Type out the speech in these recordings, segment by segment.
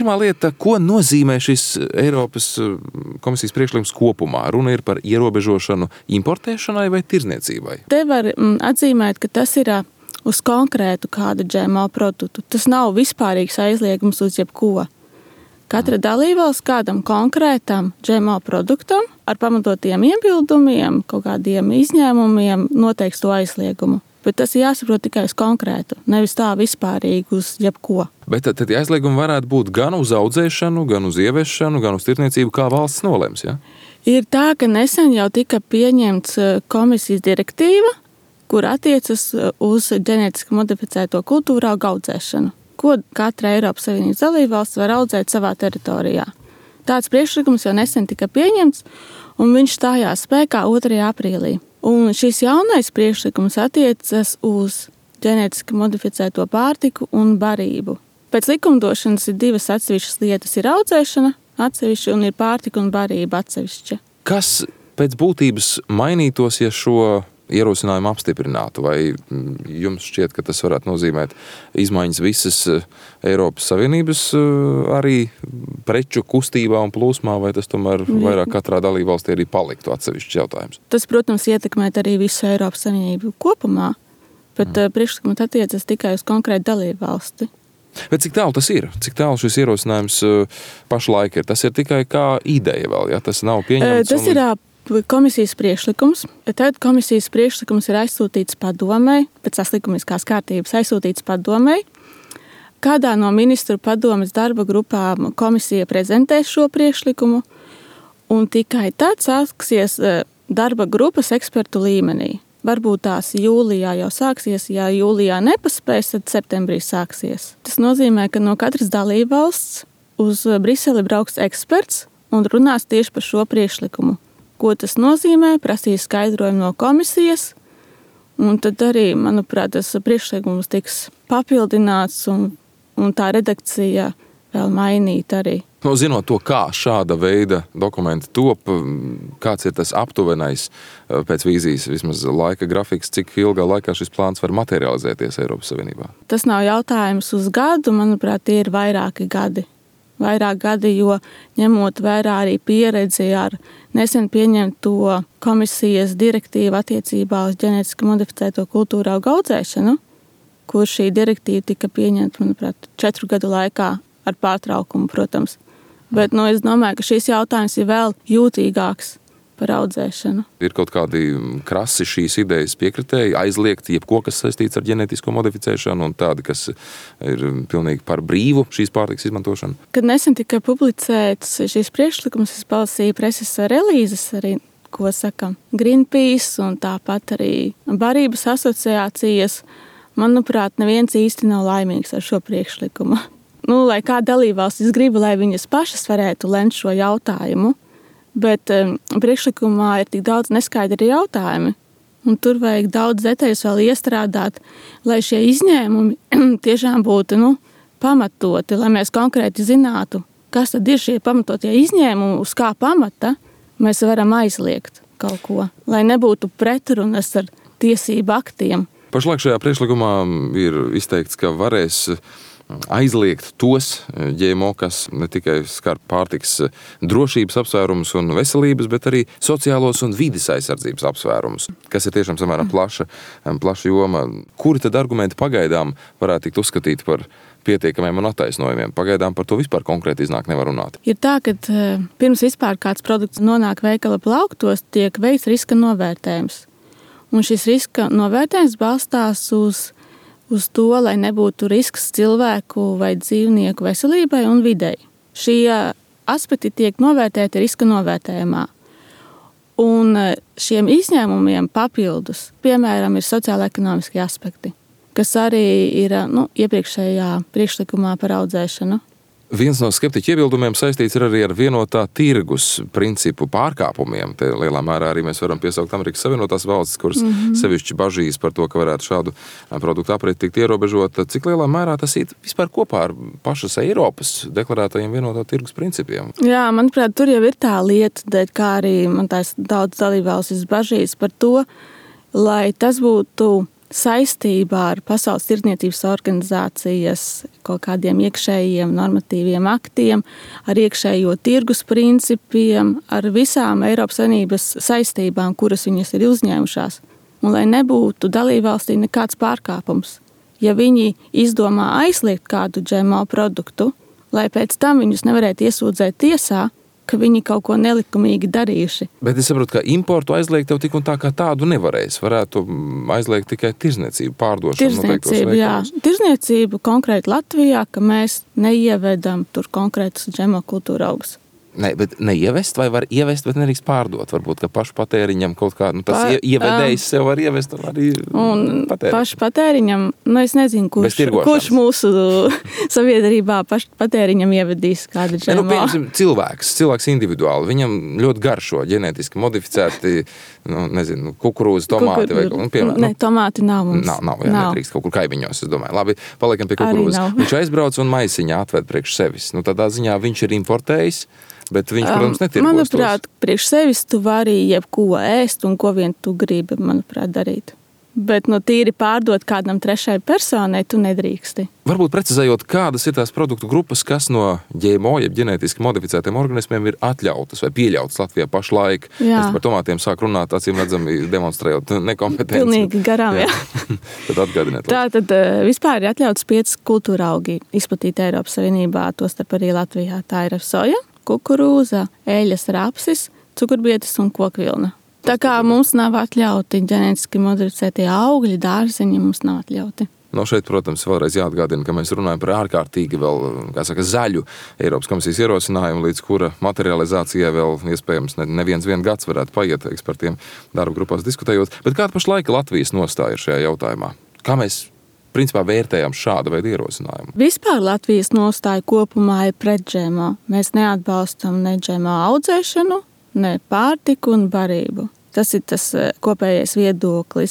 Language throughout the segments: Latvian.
Pirmā lieta, ko nozīmē šis Eiropas komisijas priekšlikums kopumā? Runa ir par ierobežošanu importēšanai vai tirdzniecībai? Te var atzīmēt, ka tas ir uz konkrētu kādu GMO produktu. Tas nav vispārīgs aizliegums uz jebko. Katra dalībvalsts kādam konkrētam GMO produktam ar pamatotiem iebildumiem, kaut kādiem izņēmumiem noteiks to aizliegumu. Bet tas ir jāsaprot tikai uz konkrētu, nevis tā vispārīgi uz jebko. Bet tad aizliegumi varētu būt gan uz audzēšanu, gan uz ieviešanu, gan uz tirdzniecību, kā valsts nolems, ja? Ir tā, ka nesen jau tika pieņemts komisijas direktīva, kur attiecas uz ģenētiski modificēto kultūru audzēšanu, ko katra Eiropas Savienības dalībvalsts var audzēt savā teritorijā. Tāds priekšlikums jau nesen tika pieņemts, un viņš stājās spēkā 2. aprīlī. Un šis jaunais priekšlikums attiecas uz ģenētiski modificēto pārtiku un barību. Pēc likumdošanas ir 2 atsevišķas lietas – ir audzēšana atsevišķa un ir pārtika un barība atsevišķa. Kas pēc būtības mainītos, ja šo ierosinājumu apstiprinātu? Vai jums šķiet, ka tas varētu nozīmēt izmaiņas visas Eiropas Savienības arī preču kustībā un plūsmā, vai tas tomēr vairāk katrā dalībvalstī arī paliktu atsevišķs jautājums? Tas, protams, ietekmēt arī visu Eiropas Savienību kopumā, bet priekšlikums attiecas tikai uz konkrētu dalībvalsti. Bet cik tālu tas ir? Cik tālu šis ierosinājums pašlaik ir? Tas ir tikai kā ideja vēl, ja? Tas nav pieņemts? Tas ir komisijas priekšlikums. Tad komisijas priekšlikums ir aizsūtīts padomei, pēc likumiskās kārtības aizsūtīts padomei. Kādā no ministru padomes darba grupām komisija prezentēs šo priekšlikumu, un tikai tad sāksies darba grupas ekspertu līmenī. Varbūt tās jūlijā jau sāksies, ja jūlijā nepaspēs, tad septembrī sāksies. Tas nozīmē, ka no katras dalībvalsts uz Briseli brauks eksperts un runās tieši par šo priekšlikumu. Ko tas nozīmē, prasīs skaidrojumu no komisijas, un tad arī, manuprāt, tas priekšlikums tiks papildināts un tā redakcija vēl mainīt arī. Zinot to, kā šāda veida dokumenti top, kāds ir tas aptuvenais pēc vīzijas vismaz laika grafiks, cik ilgā laikā šis plāns var materializēties Eiropas Savienībā? Tas nav jautājums uz gadu, manuprāt, tie ir vairāki gadi. Vairāk gadi, jo ņemot vērā arī pieredzi ar nesen pieņemto komisijas direktīvu attiecībā uz ģenētiski modificēto kultūru audzēšanu, kur šī direktīva tika pieņemta, manuprāt, 4 gadu laikā ar pārtraukumu, protams. Bet es domāju, ka šis jautājums ir vēl jūtīgāks par audzēšanu. Ir kaut kādi krasi šīs idejas piekritēji, aizliegt jebko, kas saistīts ar ģenētisko modificēšanu, un tādi, kas ir pilnīgi par brīvu šīs pārtikas izmantošanu? Kad nesen tika publicēts šīs priekšlikums, es palasīju preses relīzes arī, ko saka Greenpeace un tāpat arī barības asociācijas. Manuprāt, neviens īsti nav laimīgs ar šo priekšlikumu. Lai kā dalībvalstis grib, lai viņas pašas varētu lemt šo jautājumu, bet priekšlikumā ir tik daudz neskaidri jautājumi, un tur vajag daudz detaļas vēl iestrādāt, lai šie izņēmumi tiešām būtu pamatoti, lai mēs konkrēti zinātu, kas tad ir šie pamatotie izņēmumi, uz kā pamata mēs varam aizliegt kaut ko, lai nebūtu pretrunas ar tiesību aktiem. Pašlaik šajā priekšlikumā ir izteikts, ka varēs aizliegt tos GMO, kas ne tikai skar pārtiks drošības apsvērumus un veselības, bet arī sociālos un vides aizsardzības apsvērumus, kas ir tiešām samērā plaša joma. Kuri tad argumenti pagaidām varētu tikt uzskatīti par pietiekamiem un attaisnojumiem? Pagaidām par to vispār konkrēti iznāk nevar runāt. Ir tā, ka pirms vispār kāds produkts nonāk veikala plauktos, tiek veikts riska novērtējums. Un šis riska novērtējums balstās uz to, lai nebūtu risks cilvēku vai dzīvnieku veselībai un videi. Šie aspekti tiek novērtēti riska novērtējumā. Un šiem izņēmumiem papildus, piemēram, ir sociāla-ekonomiskie aspekti, kas arī ir iepriekšējā priekšlikumā par audzēšanu. Viens no skeptiķu iebildumiem saistīts arī ar vienotā tirgus principu pārkāpumiem. Te lielā mērā arī mēs varam piesaukt Amerikas Savienotās valstis, kuras sevišķi bažīs par to, ka varētu šādu produktu apriti tikt ierobežot. Cik lielā mērā tas ir vispār kopā ar pašas Eiropas deklarētajiem vienotā tirgus principiem? Jā, manuprāt, tur jau ir tā lieta, kā arī man tās daudz dalībvalstis bažīs par to, lai tas būtu saistībā ar Pasaules tirdzniecības organizācijas kaut kādiem iekšējiem normatīviem aktiem, ar iekšējo tirgus principiem, ar visām Eiropas Savienības saistībām, kuras viņas ir uzņēmušās. Un lai nebūtu dalībvalstī nekāds pārkāpums. Ja viņi izdomā aizliegt kādu GMO produktu, lai pēc tam viņus nevarētu iesūdzēt tiesā, ka viņi kaut ko nelikumīgi darījuši. Bet es saprotu, ka importu aizliegt tev tik un tā kā tādu nevarēs. Varētu aizliegt tikai tirzniecību, pārdošanu. Tirzniecību, jā. Tirzniecību konkrēti Latvijā, ka mēs neievedam tur konkrētus GMO kultūra augus. Ne, bet neievest vai var ievest, bet nedrīkst pārdot. Varbūt, ka pašu patēriņam kaut kā, tas ievedējs sev var ievest un arī patēriņam. Pašu patēriņam, es nezinu, kurš mūsu sabiedrībā pašu patēriņam ievedīs kādu GMO. Piemēram, cilvēks individuāli, viņam ļoti garšo ģenētiski modificēti, kukurūzi, tomāti vai piemēram. Ne, tomāti nav mums. Nav, nedrīkst kaut kur kaimiņos, es domāju. Labi, paliekam pie kukurūzes. Viņš aizbrauc un maisiņā atved priekš sevis. Tādā ziņā viņš ir importējis. Bet viņš, protams, netirgos tos. Manuprāt, priekš sevis tu vari jebko ēst un ko vien tu gribi, manuprāt, darīt. Bet tīri pārdot kādam trešai personai tu nedrīksti. Varbūt precizējot, kādas ir tās produktu grupas, kas no GMO, jeb ģenētiski modificētiem organismiem ir atļautas vai pieļautas Latvijā pašlaik. Jā. Es par tomātiem sāku runāt, acīm redzami demonstrējot nekompetenci. Pilnīgi garām, jā. Tad atgādiniet. Tātad vispār ir atļautas 5 kultūra augi izplatīti Eiropas Savienībā, tostarp arī Latvijā. Tā ir soja, kukurūza, eļas, rapsis, cukurbietis un kokvilna. Tā kā mums nav atļauti ģenētiski modificētie augļi, dārzeņi mums nav atļauti. Šeit, protams, vēlreiz jāatgādina, ka mēs runājam par ārkārtīgi vēl, zaļu Eiropas komisijas ierosinājumu, līdz kura materializācijai vēl iespējams neviens gads varētu paiet ekspertiem darba grupās diskutējot. Bet kāda pašlaika Latvijas nostāja ir šajā jautājumā? Kā mēs principā vērtējam šāda veida ierosinājumu? Vispār Latvijas nostāja kopumā ir pret GMO. Mēs neatbalstam ne GMO audzēšanu, ne pārtiku un barību. Tas ir tas kopējais viedoklis,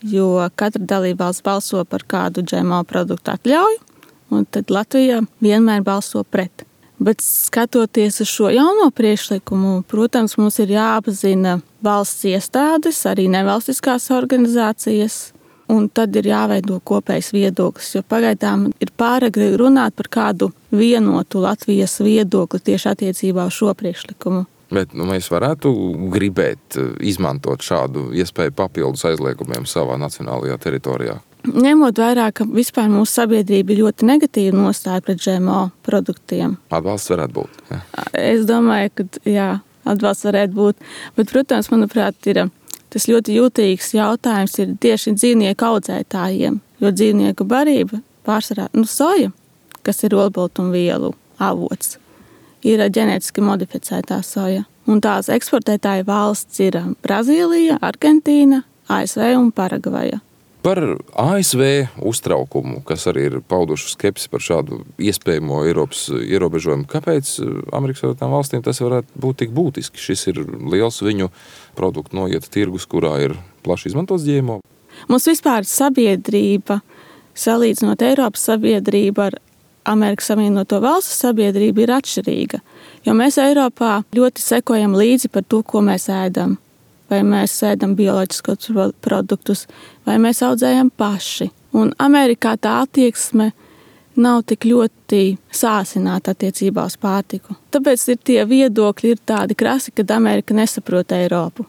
jo katra dalībvalsts balso par kādu GMO produktu atļauju, un tad Latvija vienmēr balso pret. Bet skatoties uz šo jauno priekšlikumu, protams, mums ir jāapzina valsts iestādes, arī nevalstiskās organizācijas, un tad ir jāveido kopējs viedoklis, jo pagaidām ir pāragri runāt par kādu vienotu Latvijas viedokli tieši attiecībā uz šo priekšlikumu. Bet mēs varētu gribēt izmantot šādu iespēju papildus aizliegumiem savā nacionālajā teritorijā. Ņemot vērā, ka vispār mūsu sabiedrība ir ļoti negatīva nostāja pret GMO produktiem. Atbalsts varētu būt. Jā. Es domāju, ka jā, atbalsts varētu būt. Bet, protams, manuprāt, tas ļoti jūtīgs jautājums ir tieši dzīvnieku audzētājiem, jo dzīvnieku barība pārsvarā soja, kas ir olbaltumvielu avots, ir ģenētiski modificētā soja. Un tās eksportētāja valsts ir Brazīlija, Argentīna, ASV un Paragvaja. Par ASV uztraukumu, kas arī ir pauduši skepsi par šādu iespējamo Eiropas ierobežojumu. Kāpēc Amerikas Savienotām valstīm tas varētu būt tik būtiski? Šis ir liels viņu produktu noieta tirgus, kurā ir plaši izmantots GMO. Mums vispār sabiedrība, salīdzinot Eiropas sabiedrību ar Amerikas Savienoto valstu sabiedrību, ir atšķirīga. Jo mēs Eiropā ļoti sekojam līdzi par to, ko mēs ēdam. Vai mēs ēdam bioloģiskos produktus, vai mēs audzējam paši. Un Amerikā tā attieksme nav tik ļoti sāsināta attiecībā uz pārtiku. Tāpēc tie viedokļi ir tādi krasi, kad Amerika nesaprot Eiropu.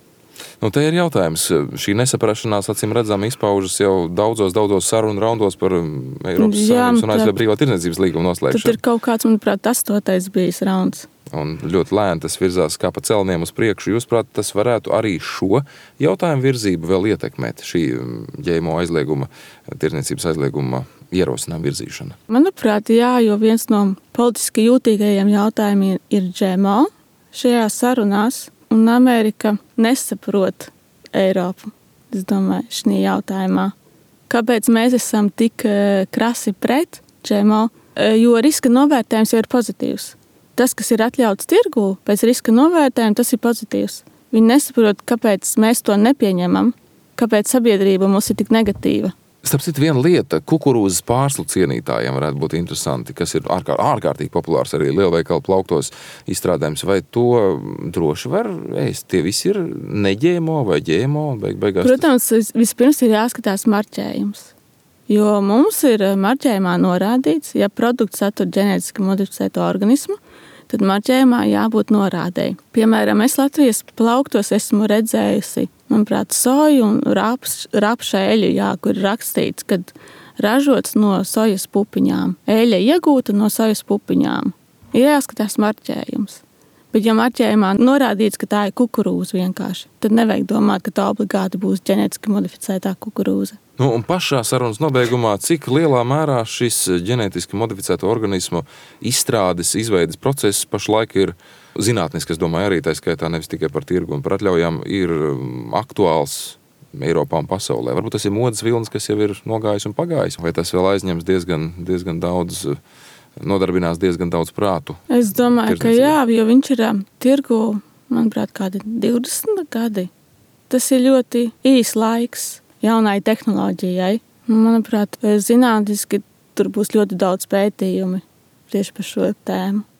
Te ir jautājums. Šī nesaprašanās, acīm redzami, izpaužas jau daudzos sarunu raundos par Eiropas Savienības un ASV brīvā tirdzniecības līguma noslēgšanu. Tur ir kaut kāds, manuprāt, 8. bijis rauns. Un ļoti lēni tas virzās kā pa celniem uz priekšu. Jūsuprāt, tas varētu arī šo jautājumu virzību vēl ietekmēt, šī GMO aizlieguma, tirdzniecības aizlieguma ierosinājuma virzīšana? Manuprāt, jā, jo viens no politiski jūtīgajiem jautājumiem ir GMO šajās sarunās, un Amerika nesaprot Eiropu, es domāju, šī jautājumā. Kāpēc mēs esam tik krasi pret GMO? Jo riska novērtējums jau ir pozitīvs. Tas, kas ir atļauts tirgū, pēc riska novērtējuma, tas ir pozitīvs. Viņi nesaprot, kāpēc mēs to nepieņemam, kāpēc sabiedrība mums ir tik negatīva. Starp citu, viena lieta, kukurūzas pārslu cienītājiem varētu būt interesanti, kas ir ārkārtīgi populārs arī lielveikalu plauktos izstrādājums. Vai to droši var ēst? Tie visi ir neģēmo vai ģēmo? Beigās Protams, vispirms ir jāskatās marķējums. Jo mums ir marķējumā norādīts, ja produkts satur ģenētiski modificēto organismu, tad marķējumā jābūt norādēji. Piemēram, es Latvijas plauktos esmu redzējusi, manuprāt, soju un rapša eļu, kur ir rakstīts, kad ražots no sojas pupiņām. Eļa iegūta no sojas pupiņām. Ir jāskatās marķējums. Bet, ja marķējumā norādīts, ka tā ir kukurūza vienkārši, tad nevajag domāt, ka tā obligāti būs ģenētiski modificētā kukurūza. Un pašā sarunas nobeigumā, cik lielā mērā šis ģenētiski modificēto organismu izstrādes, izveides process pašlaik ir zinātnisks, es domāju, arī tā skaitā nevis tikai par tirgu un par atļaujām, ir aktuāls Eiropā un pasaulē. Varbūt tas ir modes vilnis, kas jau ir nogājis un pagājis, vai tas vēl aizņems diezgan daudz, nodarbinās diezgan daudz prātu. Es domāju, ka jā, jo viņš ir tirgu, manuprāt, kādi 20 gadi. Tas ir ļoti īs laiks jaunai tehnoloģijai. Manuprāt, zinātniski tur būs ļoti daudz pētījumi tieši par šo tēmu.